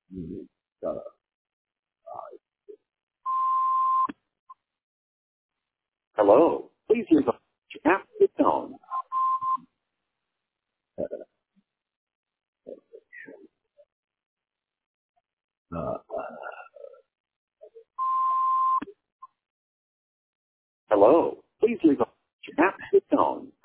Uh, Hello. Please leave a message after the tone. Hello. Please leave a message after the tone.